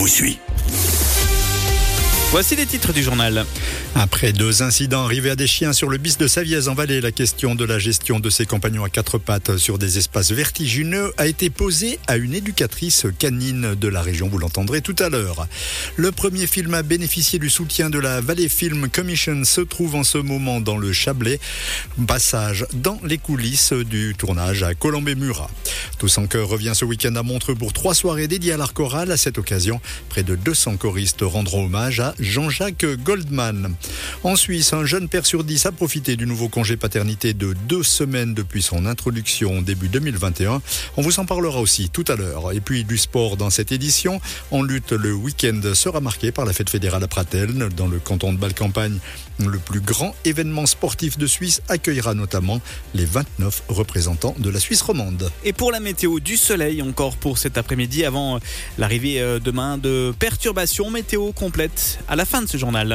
vous suis. Voici les titres du journal. Après 2 incidents arrivés à des chiens sur le bis de Savièse en Valais, la question de la gestion de ses compagnons à 4 pattes sur des espaces vertigineux a été posée à une éducatrice canine de la région, vous l'entendrez tout à l'heure. Le premier film à bénéficier du soutien de la Valley Film Commission se trouve en ce moment dans le Chablais. Passage dans les coulisses du tournage à Colombey-Murat. Tous en chœur revient ce week-end à Montreux pour 3 soirées dédiées à l'art choral. À cette occasion, près de 200 choristes rendront hommage à Jean-Jacques Goldman. En Suisse, un jeune père sur 10 a profité du nouveau congé paternité de 2 semaines depuis son introduction début 2021. On vous en parlera aussi tout à l'heure. Et puis du sport dans cette édition. En lutte, le week-end sera marqué par la fête fédérale à Pratteln. Dans le canton de Bâle-Campagne, le plus grand événement sportif de Suisse accueillera notamment les 29 représentants de la Suisse romande. Et pour la météo, du soleil encore pour cet après-midi avant l'arrivée demain de perturbations. Météo complète à la fin de ce journal.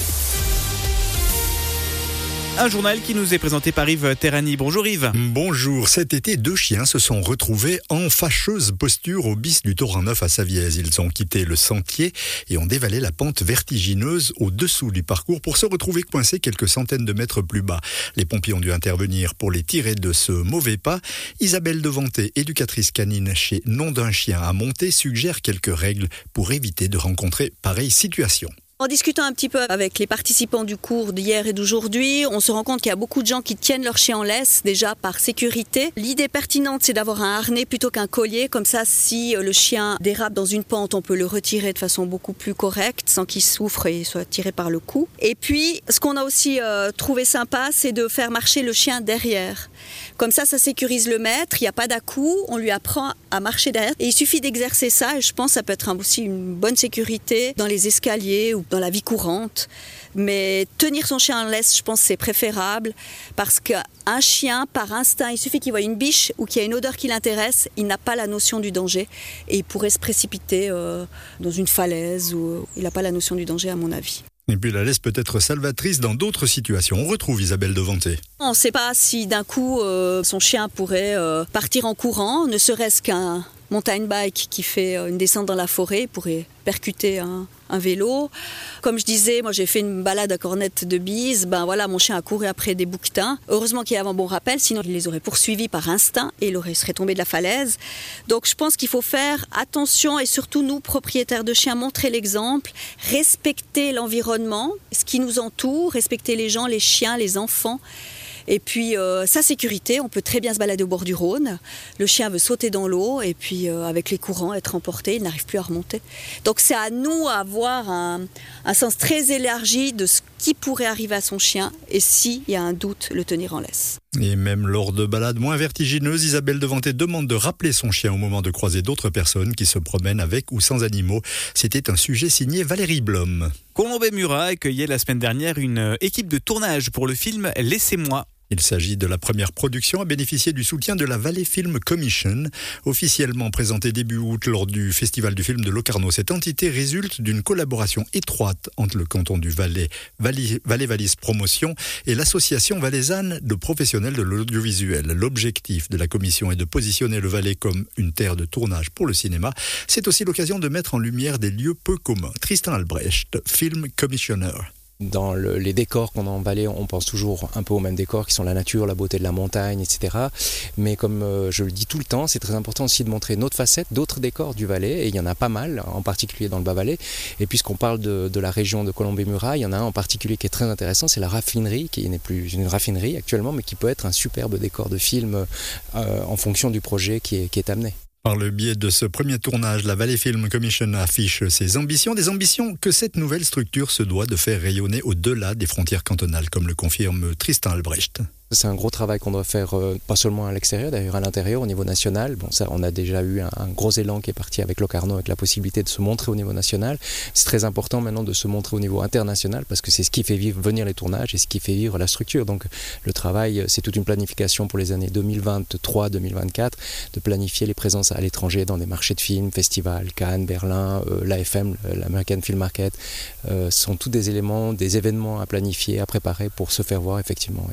Un journal qui nous est présenté par Yves Terrani. Bonjour Yves. Bonjour. Cet été, 2 chiens se sont retrouvés en fâcheuse posture au bis du Torrent Neuf à Savièse. Ils ont quitté le sentier et ont dévalé la pente vertigineuse au-dessous du parcours pour se retrouver coincés quelques centaines de mètres plus bas. Les pompiers ont dû intervenir pour les tirer de ce mauvais pas. Isabelle Devanté, éducatrice canine chez Nom d'un chien à Monter, suggère quelques règles pour éviter de rencontrer pareille situation. En discutant un petit peu avec les participants du cours d'hier et d'aujourd'hui, on se rend compte qu'il y a beaucoup de gens qui tiennent leur chien en laisse, déjà par sécurité. L'idée pertinente, c'est d'avoir un harnais plutôt qu'un collier. Comme ça, si le chien dérape dans une pente, on peut le retirer de façon beaucoup plus correcte, sans qu'il souffre et soit tiré par le cou. Et puis, ce qu'on a aussi trouvé sympa, c'est de faire marcher le chien derrière. Comme ça sécurise le maître, il n'y a pas d'à-coups, on lui apprend à marcher derrière. Et il suffit d'exercer ça, et je pense que ça peut être aussi une bonne sécurité dans les escaliers ou dans la vie courante. Mais tenir son chien en laisse, je pense que c'est préférable, parce qu'un chien, par instinct, il suffit qu'il voit une biche ou qu'il y a une odeur qui l'intéresse, il n'a pas la notion du danger et il pourrait se précipiter dans une falaise, ou il n'a pas la notion du danger à mon avis. Et puis la laisse peut être salvatrice dans d'autres situations. On retrouve Isabelle Devanté. On ne sait pas si d'un coup son chien pourrait partir en courant, ne serait-ce qu'un mountain bike qui fait une descente dans la forêt pourrait percuter un vélo. Comme je disais, moi j'ai fait une balade à cornette de bise, mon chien a couru après des bouquetins. Heureusement qu'il y avait un bon rappel, sinon il les aurait poursuivis par instinct et il serait tombé de la falaise. Donc je pense qu'il faut faire attention et surtout nous, propriétaires de chiens, montrer l'exemple, respecter l'environnement, ce qui nous entoure, respecter les gens, les chiens, les enfants. Et puis sa sécurité, on peut très bien se balader au bord du Rhône. Le chien veut sauter dans l'eau et puis avec les courants être emporté, il n'arrive plus à remonter. Donc c'est à nous d'avoir un sens très élargi de ce qui pourrait arriver à son chien et s'il y a un doute, le tenir en laisse. Et même lors de balades moins vertigineuses, Isabelle Devanté demande de rappeler son chien au moment de croiser d'autres personnes qui se promènent avec ou sans animaux. C'était un sujet signé Valérie Blom. Colombey-Murat accueillait la semaine dernière une équipe de tournage pour le film Laissez-moi. Il s'agit de la première production à bénéficier du soutien de la Valley Film Commission. Officiellement présentée début août lors du Festival du film de Locarno, cette entité résulte d'une collaboration étroite entre le canton du Valais, Valais Promotion et l'association valaisanne de professionnels de l'audiovisuel. L'objectif de la commission est de positionner le Valais comme une terre de tournage pour le cinéma. C'est aussi l'occasion de mettre en lumière des lieux peu communs. Tristan Albrecht, Film Commissioner. Dans les décors qu'on a en Valais, on pense toujours un peu aux mêmes décors qui sont la nature, la beauté de la montagne, etc. Mais comme je le dis tout le temps, c'est très important aussi de montrer une autre facette, d'autres décors du Valais, et il y en a pas mal, en particulier dans le Bas-Valais. Et puisqu'on parle de la région de Colombey-Murat, il y en a un en particulier qui est très intéressant, c'est la raffinerie, qui n'est plus une raffinerie actuellement, mais qui peut être un superbe décor de film en fonction du projet qui est amené. Par le biais de ce premier tournage, la Valley Film Commission affiche ses ambitions, des ambitions que cette nouvelle structure se doit de faire rayonner au-delà des frontières cantonales, comme le confirme Tristan Albrecht. C'est un gros travail qu'on doit faire, pas seulement à l'extérieur, d'ailleurs à l'intérieur, au niveau national. Bon, ça, on a déjà eu un gros élan qui est parti avec Locarno, avec la possibilité de se montrer au niveau national. C'est très important maintenant de se montrer au niveau international, parce que c'est ce qui fait venir les tournages et ce qui fait vivre la structure. Donc le travail, c'est toute une planification pour les années 2023-2024, de planifier les présences à l'étranger dans des marchés de films, festivals, Cannes, Berlin, l'AFM, l'American Film Market. Sont tous des éléments, des événements à planifier, à préparer pour se faire voir effectivement. Oui.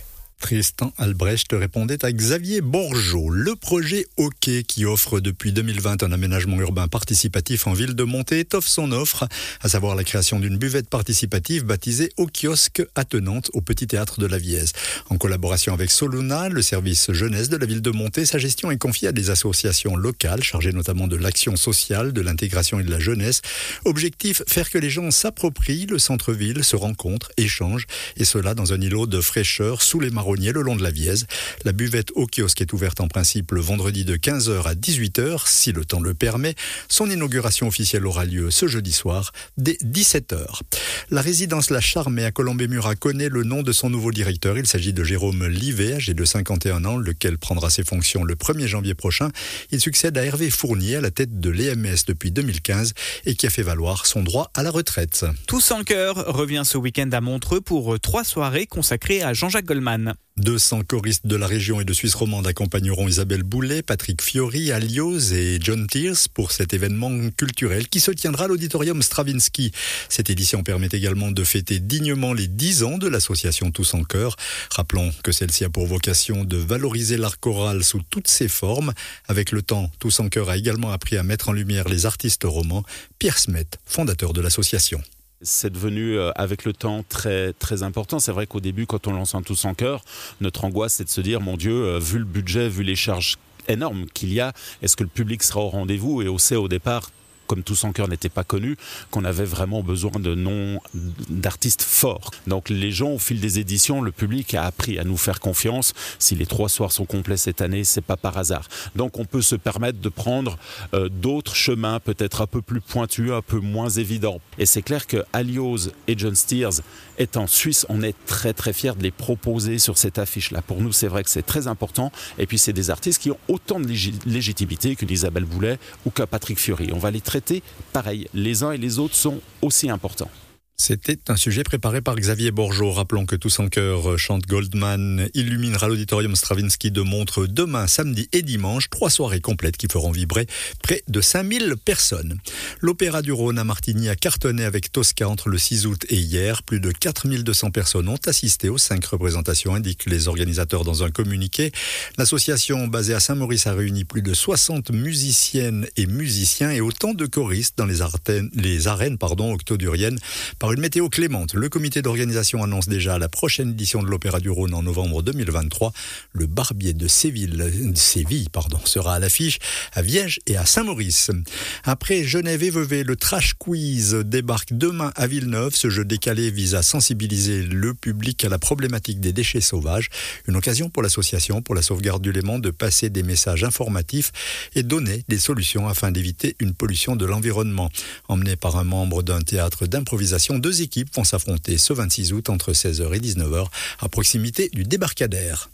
Tristan Albrecht répondait à Xavier Bourgeot. Le projet OK, qui offre depuis 2020 un aménagement urbain participatif en ville de Monté, étoffe son offre, à savoir la création d'une buvette participative baptisée Au Kiosque, attenante au Petit Théâtre de la Vièze. En collaboration avec Soluna, le service jeunesse de la ville de Monté, sa gestion est confiée à des associations locales chargées notamment de l'action sociale, de l'intégration et de la jeunesse. Objectif, faire que les gens s'approprient le centre-ville, se rencontrent, échangent, et cela dans un îlot de fraîcheur sous les marronniers le long de la Vièze. La buvette Au Kiosque est ouverte en principe le vendredi de 15h à 18h, si le temps le permet. Son inauguration officielle aura lieu ce jeudi soir, dès 17h. La résidence La Charmée à Colombey-Murat connaît le nom de son nouveau directeur. Il s'agit de Jérôme Livet, âgé de 51 ans, lequel prendra ses fonctions le 1er janvier prochain. Il succède à Hervé Fournier, à la tête de l'EMS depuis 2015 et qui a fait valoir son droit à la retraite. Tous en cœur revient ce week-end à Montreux pour 3 soirées consacrées à Jean-Jacques Goldman. 200 choristes de la région et de Suisse romande accompagneront Isabelle Boulet, Patrick Fiori, Alioz et John Tears pour cet événement culturel qui se tiendra à l'auditorium Stravinsky. Cette édition permet également de fêter dignement les 10 ans de l'association Tous en Chœur. Rappelons que celle-ci a pour vocation de valoriser l'art choral sous toutes ses formes. Avec le temps, Tous en Chœur a également appris à mettre en lumière les artistes romans. Pierre Smet, fondateur de l'association. C'est devenu avec le temps très, très important. C'est vrai qu'au début, quand on lance un Tous en Chœur, notre angoisse c'est de se dire, mon Dieu, vu le budget, vu les charges énormes qu'il y a, est-ce que le public sera au rendez-vous? Et on sait au départ, comme Tous en Chœur n'était pas connu, qu'on avait vraiment besoin de noms d'artistes forts. Donc les gens, au fil des éditions, le public a appris à nous faire confiance. Si les 3 soirs sont complets cette année, c'est pas par hasard. Donc on peut se permettre de prendre d'autres chemins, peut-être un peu plus pointus, un peu moins évidents. Et c'est clair que Alioz et John Tears étant suisse, on est très très fiers de les proposer sur cette affiche-là. Pour nous, c'est vrai que c'est très important. Et puis c'est des artistes qui ont autant de légitimité qu'une Isabelle Boulet ou qu'un Patrick Fiori. On va les traiter pareil. Les uns et les autres sont aussi importants. C'était un sujet préparé par Xavier Bourgeot. Rappelons que Tous en Chœur chante Goldman illuminera l'auditorium Stravinsky de Montreux demain, samedi et dimanche. 3 soirées complètes qui feront vibrer près de 5000 personnes. L'Opéra du Rhône à Martigny a cartonné avec Tosca entre le 6 août et hier. Plus de 4200 personnes ont assisté aux 5 représentations, indiquent les organisateurs dans un communiqué. L'association basée à Saint-Maurice a réuni plus de 60 musiciennes et musiciens et autant de choristes dans les arènes octoduriennes. Par une météo clémente, le comité d'organisation annonce déjà la prochaine édition de l'Opéra du Rhône en novembre 2023. Le Barbier de Séville sera à l'affiche à Viège et à Saint-Maurice. Après Genève et Vevey, le Trash Quiz débarque demain à Villeneuve. Ce jeu décalé vise à sensibiliser le public à la problématique des déchets sauvages. Une occasion pour l'association pour la sauvegarde du Léman de passer des messages informatifs et donner des solutions afin d'éviter une pollution de l'environnement. Emmené par un membre d'un théâtre d'improvisation, 2 équipes vont s'affronter ce 26 août entre 16h et 19h à proximité du débarcadère.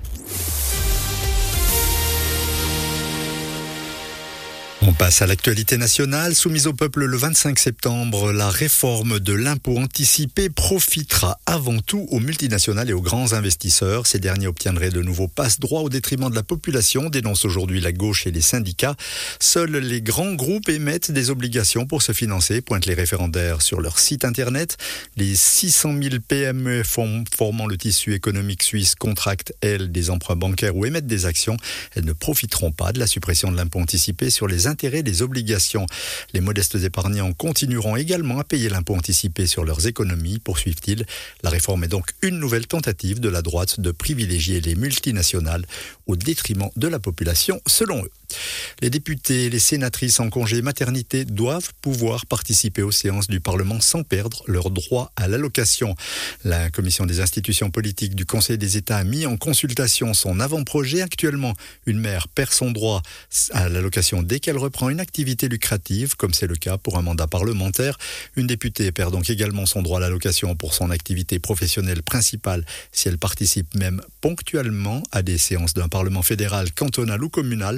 On passe à l'actualité nationale. Soumise au peuple le 25 septembre, la réforme de l'impôt anticipé profitera avant tout aux multinationales et aux grands investisseurs. Ces derniers obtiendraient de nouveaux passe-droits au détriment de la population, dénonce aujourd'hui la gauche et les syndicats. Seuls les grands groupes émettent des obligations pour se financer, pointent les référendaires sur leur site internet. Les 600 000 PME formant le tissu économique suisse contractent, elles, des emprunts bancaires ou émettent des actions. Elles ne profiteront pas de la suppression de l'impôt anticipé sur les intérêts des obligations. Les modestes épargnants continueront également à payer l'impôt anticipé sur leurs économies, poursuivent-ils. La réforme est donc une nouvelle tentative de la droite de privilégier les multinationales au détriment de la population, selon eux. Les députés et les sénatrices en congé maternité doivent pouvoir participer aux séances du Parlement sans perdre leur droit à l'allocation. La commission des institutions politiques du Conseil des États a mis en consultation son avant-projet. Actuellement, une mère perd son droit à l'allocation dès qu'elle reprend une activité lucrative, comme c'est le cas pour un mandat parlementaire. Une députée perd donc également son droit à l'allocation pour son activité professionnelle principale si elle participe même ponctuellement à des séances d'un Parlement fédéral, cantonal ou communal pendant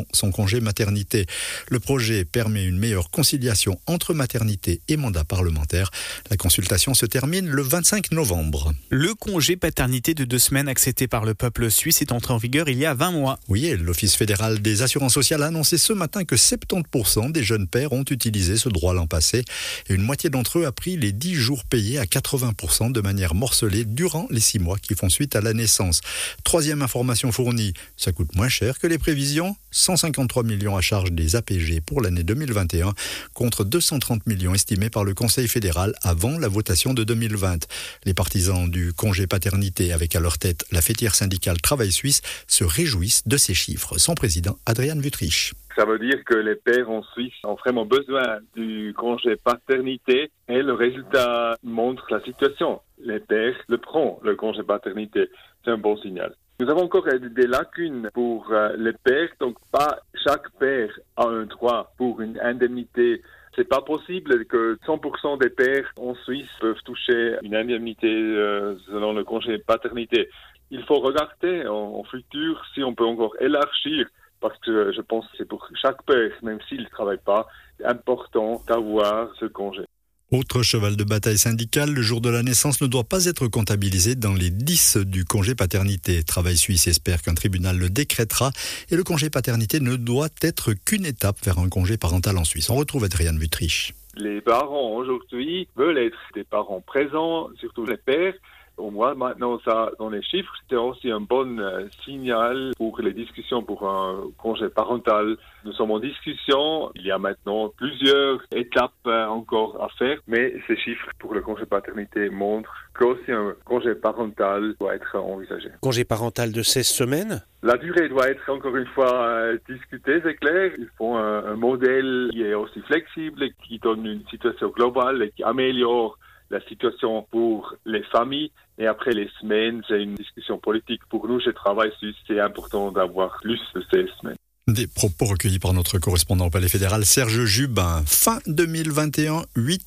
pendant son congé maternité. Le projet permet une meilleure conciliation entre maternité et mandat parlementaire. La consultation se termine le 25 novembre. Le congé paternité de 2 semaines accepté par le peuple suisse est entré en vigueur il y a 20 mois. Oui, et l'Office fédéral des assurances sociales a annoncé ce matin que 70% des jeunes pères ont utilisé ce droit l'an passé. Et une moitié d'entre eux a pris les 10 jours payés à 80% de manière morcelée durant les 6 mois qui font suite à la naissance. Troisième information fournie, ça coûte moins cher que les prévisions. 153 millions à charge des APG pour l'année 2021 contre 230 millions estimés par le Conseil fédéral avant la votation de 2020. Les partisans du congé paternité avec à leur tête la fêtière syndicale Travail Suisse se réjouissent de ces chiffres. Son président, Adrian Wüthrich. Ça veut dire que les pères en Suisse ont vraiment besoin du congé paternité et le résultat montre la situation. Les pères le prennent, le congé paternité. C'est un bon signal. Nous avons encore des lacunes pour les pères, donc pas chaque père a un droit pour une indemnité. C'est pas possible que 100% des pères en Suisse peuvent toucher une indemnité selon le congé paternité. Il faut regarder en futur si on peut encore élargir, parce que je pense que c'est pour chaque père, même s'il ne travaille pas, important d'avoir ce congé. Autre cheval de bataille syndical, le jour de la naissance ne doit pas être comptabilisé dans les 10 du congé paternité. Travail Suisse espère qu'un tribunal le décrétera et le congé paternité ne doit être qu'une étape vers un congé parental en Suisse. On retrouve Adrian Wüthrich. Les parents aujourd'hui veulent être des parents présents, surtout les pères. Au moins, maintenant, ça, dans les chiffres, c'était aussi un bon signal pour les discussions pour un congé parental. Nous sommes en discussion. Il y a maintenant plusieurs étapes encore à faire, mais ces chiffres pour le congé paternité montrent qu'aussi un congé parental doit être envisagé. Congé parental de 16 semaines ? La durée doit être encore une fois discutée, c'est clair. Il faut un modèle qui est aussi flexible, qui donne une situation globale et qui améliore la situation pour les familles. Et après les semaines, c'est une discussion politique. Pour nous, chez Travail Suisse, c'est important d'avoir plus de ces semaines. Des propos recueillis par notre correspondant au Palais fédéral, Serge Jubin. Fin 2021, 8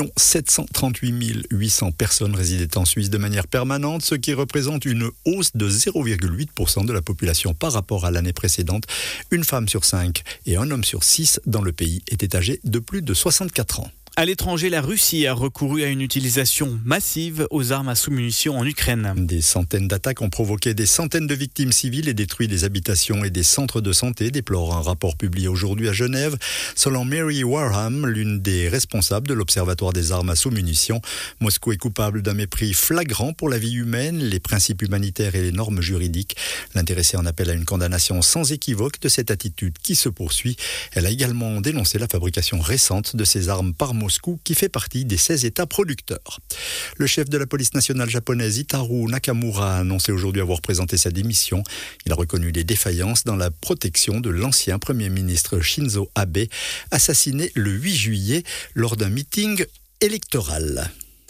738 800 personnes résidaient en Suisse de manière permanente, ce qui représente une hausse de 0,8% de la population par rapport à l'année précédente. Une femme sur 5 et un homme sur 6 dans le pays étaient âgés de plus de 64 ans. À l'étranger, la Russie a recouru à une utilisation massive aux armes à sous-munitions en Ukraine. Des centaines d'attaques ont provoqué des centaines de victimes civiles et détruit des habitations et des centres de santé, déplore un rapport publié aujourd'hui à Genève. Selon Mary Warham, l'une des responsables de l'Observatoire des armes à sous-munitions, Moscou est coupable d'un mépris flagrant pour la vie humaine, les principes humanitaires et les normes juridiques. L'intéressée en appelle à une condamnation sans équivoque de cette attitude qui se poursuit. Elle a également dénoncé la fabrication récente de ces armes par Moscou, qui fait partie des 16 États producteurs. Le chef de la police nationale japonaise, Hitaru Nakamura, a annoncé aujourd'hui avoir présenté sa démission. Il a reconnu des défaillances dans la protection de l'ancien Premier ministre Shinzo Abe, assassiné le 8 juillet lors d'un meeting électoral.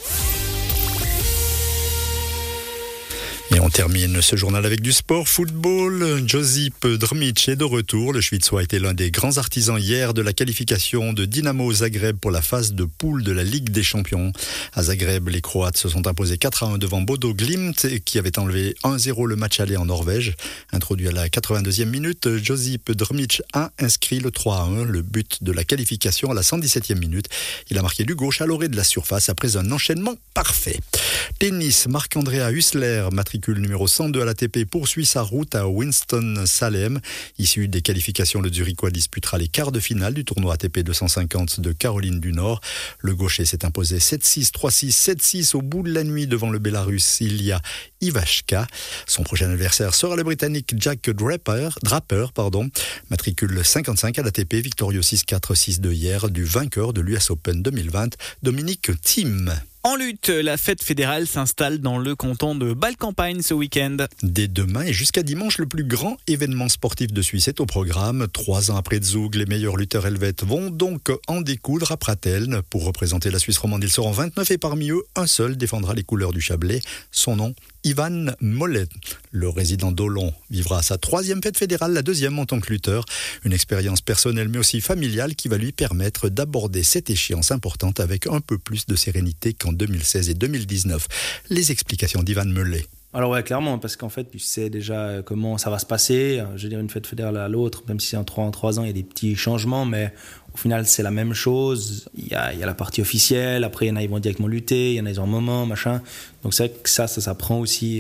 Et on termine ce journal avec du sport, football. Josip Drmic est de retour. Le Schwitzois a été l'un des grands artisans hier de la qualification de Dynamo Zagreb pour la phase de poule de la Ligue des Champions. À Zagreb, les Croates se sont imposés 4-1 devant Bodo Glimt, qui avait enlevé 1-0 le match aller en Norvège. Introduit à la 82e minute, Josip Drmic a inscrit le 3-1, le but de la qualification à la 117e minute. Il a marqué du gauche à l'orée de la surface après un enchaînement parfait. Tennis, Marc-Andrea Hussler, matricule numéro 102 à l'ATP, poursuit sa route à Winston-Salem. Issu des qualifications, le Zurichois disputera les quarts de finale du tournoi ATP 250 de Caroline du Nord. Le gaucher s'est imposé 7-6, 3-6, 7-6 au bout de la nuit devant le Bélarus Ilya Ivashka. Son prochain adversaire sera le Britannique Jack Draper, matricule 55 à l'ATP, victorieux 6-4, 6-2 hier du vainqueur de l'US Open 2020, Dominic Thiem. En lutte, la fête fédérale s'installe dans le canton de Bâle-Campagne ce week-end. Dès demain et jusqu'à dimanche, le plus grand événement sportif de Suisse est au programme. 3 ans après Zug, les meilleurs lutteurs helvètes vont donc en découdre à Pratteln. Pour représenter la Suisse romande, ils seront 29 et parmi eux, un seul défendra les couleurs du Chablais. Son nom, Ivan Mollet. Le résident d'Olon vivra sa 3e fête fédérale, la 2e en tant que lutteur. Une expérience personnelle mais aussi familiale qui va lui permettre d'aborder cette échéance importante avec un peu plus de sérénité qu'en 2016 et 2019. Les explications d'Ivan Mollet. Alors ouais, clairement, parce qu'en fait, tu sais déjà comment ça va se passer. Je veux dire, une fête fédérale à l'autre, même si c'est en 3 ans, il y a des petits changements, mais au final, c'est la même chose. Il y a la partie officielle, après, il y en a, ils vont directement lutter, il y en a, ils ont un moment, machin. Donc c'est vrai que ça s'apprend aussi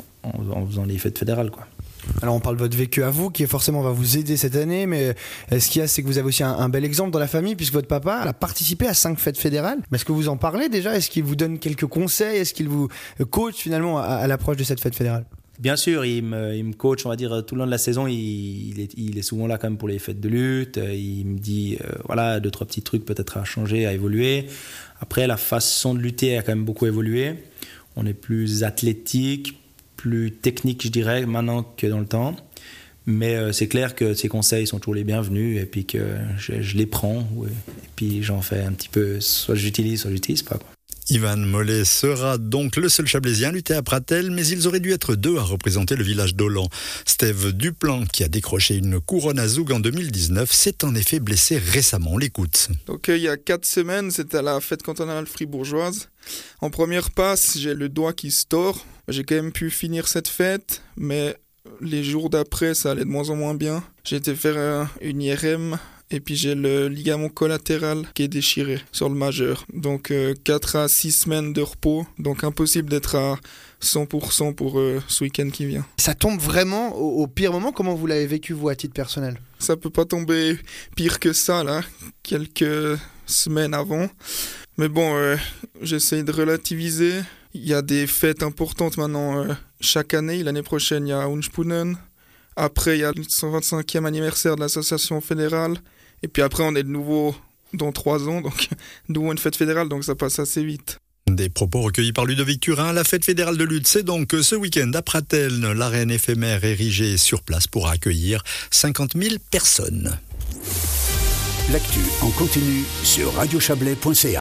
en faisant les fêtes fédérales, quoi. Alors on parle de votre vécu à vous qui forcément va vous aider cette année, mais ce qu'il y a, c'est que vous avez aussi un bel exemple dans la famille puisque votre papa a participé à 5 fêtes fédérales. Mais est-ce que vous en parlez déjà ? Est-ce qu'il vous donne quelques conseils ? Est-ce qu'il vous coach finalement à l'approche de cette fête fédérale ? Bien sûr, il me coach, on va dire, tout le long de la saison. Il est souvent là quand même pour les fêtes de lutte. Il me dit, voilà, 2-3 petits trucs peut-être à changer, à évoluer. Après, la façon de lutter a quand même beaucoup évolué. On est plus athlétique, plus technique, je dirais, maintenant que dans le temps. Mais c'est clair que ces conseils sont toujours les bienvenus et puis que je les prends. Ouais. Et puis j'en fais un petit peu, soit j'utilise pas, quoi. Ivan Mollet sera donc le seul Chablaisien à lutter à Prattel, mais ils auraient dû être 2 à représenter le village d'Ollan. Steve Duplan, qui a décroché une couronne à Zoug en 2019, s'est en effet blessé récemment. On l'écoute. Donc il y a 4 semaines, c'était à la fête cantonale fribourgeoise. En première passe, j'ai le doigt qui se tord. J'ai quand même pu finir cette fête, mais les jours d'après, ça allait de moins en moins bien. J'ai été faire une IRM. Et puis j'ai le ligament collatéral qui est déchiré sur le majeur. Donc 4 à 6 semaines de repos. Donc impossible d'être à 100% pour ce week-end qui vient. Ça tombe vraiment au pire moment. Comment vous l'avez vécu vous à titre personnel ? Ça peut pas tomber pire que ça là, quelques semaines avant. Mais bon, j'essaye de relativiser. Il y a des fêtes importantes maintenant chaque année. L'année prochaine, il y a Unspunnen. Après, il y a le 125e anniversaire de l'association fédérale. Et puis après, on est de nouveau dans 3 ans, donc nous une fête fédérale, donc ça passe assez vite. Des propos recueillis par Ludovic Turin. La fête fédérale de lutte, c'est donc ce week-end à Prattel. L'arène éphémère érigée sur place pour accueillir 50 000 personnes. L'actu en continu sur radiochablais.ch.